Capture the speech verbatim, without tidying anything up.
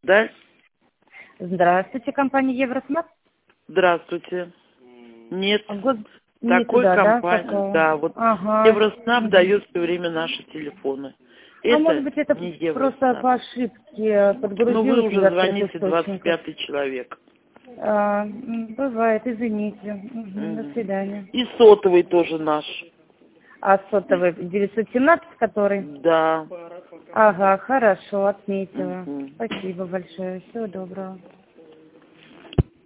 Да? Здравствуйте, компания Евросмарт. Здравствуйте. Нет, Год... Не такой туда, да? компании, Какая? да, вот Ага. Евроснаб Мгм. дает все время наши телефоны. А может Это быть, это не просто Евроснаб. по ошибке Ну, вы подгрузилось из уже открытых звоните двадцать источников? пятый человек. А, м, бывает, извините. Мгм, до Мгм. свидания. И сотовый тоже наш. А сотовый девятьсот семнадцать, который? Да. Ага, хорошо, отметила. Мгм. Спасибо большое. Всего доброго.